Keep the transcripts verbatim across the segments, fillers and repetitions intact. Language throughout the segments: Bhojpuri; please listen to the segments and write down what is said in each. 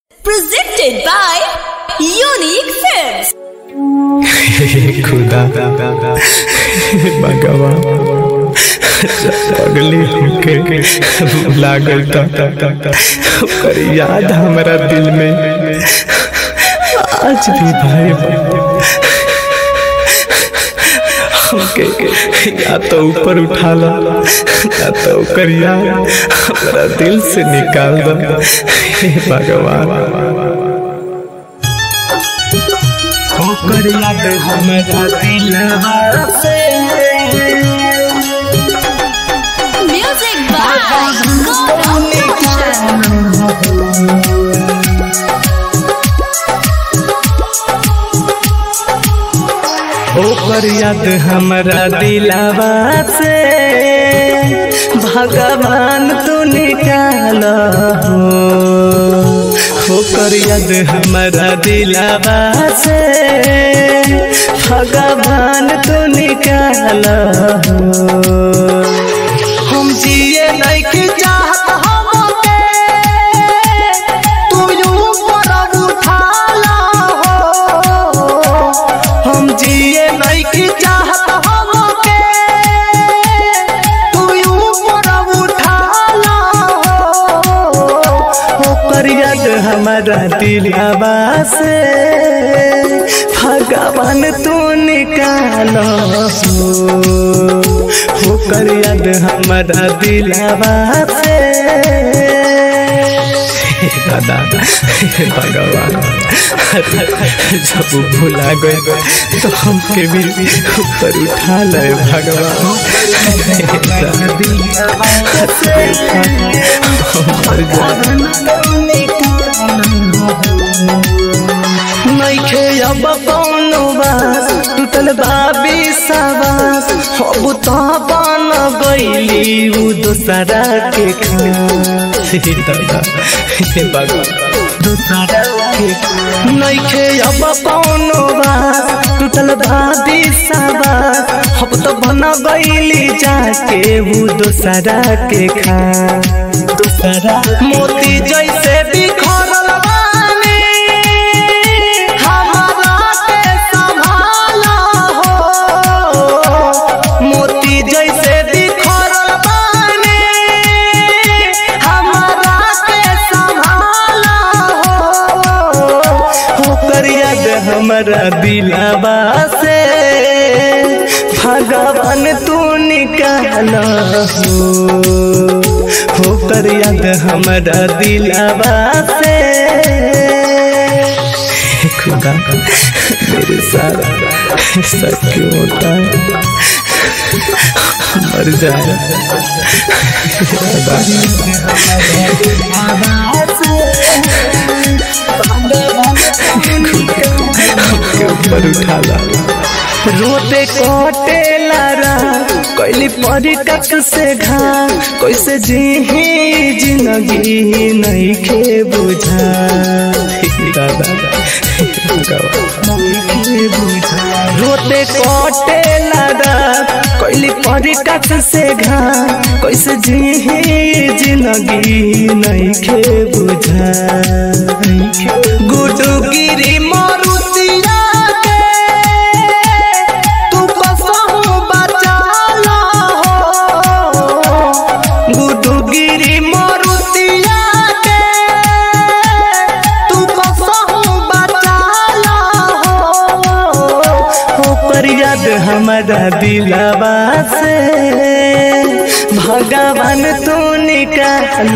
Presented by Unique Films. खुदा भगवान अगले होके लागल ओकर याद हमारा दिल में आज भी भाई हमके या तो ऊपर उठा ला या तो ओकर याद हमारा दिल से निकाल दो हे भगवान। ओकर याद हमारा दिलवा से Music by Gaurav Roshan. ओकर याद हमारा दिलवा से भगवान तू निकाल ओकर याद हमारा दिलवा से भगवान तू निकाल हम जिए नहीं चाहत हमके तू यूं पर उठाला हो हम जिए नहीं चाहत हमके तू यूं पर उठाला हो ओकर याद हमारा दिलवा से भगवान तू निकाल ओकर याद हमारा दिलवा से दादा भगवान जब भुला गए तो हमके भी ऊपर उठा ले भगवान नइखे अब कौनो बात टूटल बाबी सवास अब तो बन गईली उ दूसरा के नइखे अब कौनो बात टूटल बाबी सवास अब तो बन गईली जाके उ दूसरा के खा दूसरा मोती जैसे बिखरल हमारा दिलवा से भगवान तू निकाल होकर याद हमारा दिलवा से खुदा मेरे साथ ऐसा क्यों होता है मर जाए ऊपर उठा ला रोते कोटे लारा कोइली परी कक से घा कैसे जी जिंदगी नहीं के बुझा दादा रोते कोटे लारा कोइली परी कक से घा कैसे जी जिंदगी नहीं के बुझा गुडू गिरी याद हमारा दिलवा से भगवान तू निकाल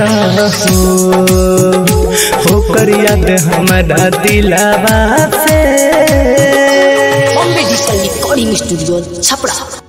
होकर याद हमारा दिलवा से Bombay Digital Recording Studio, Chapra.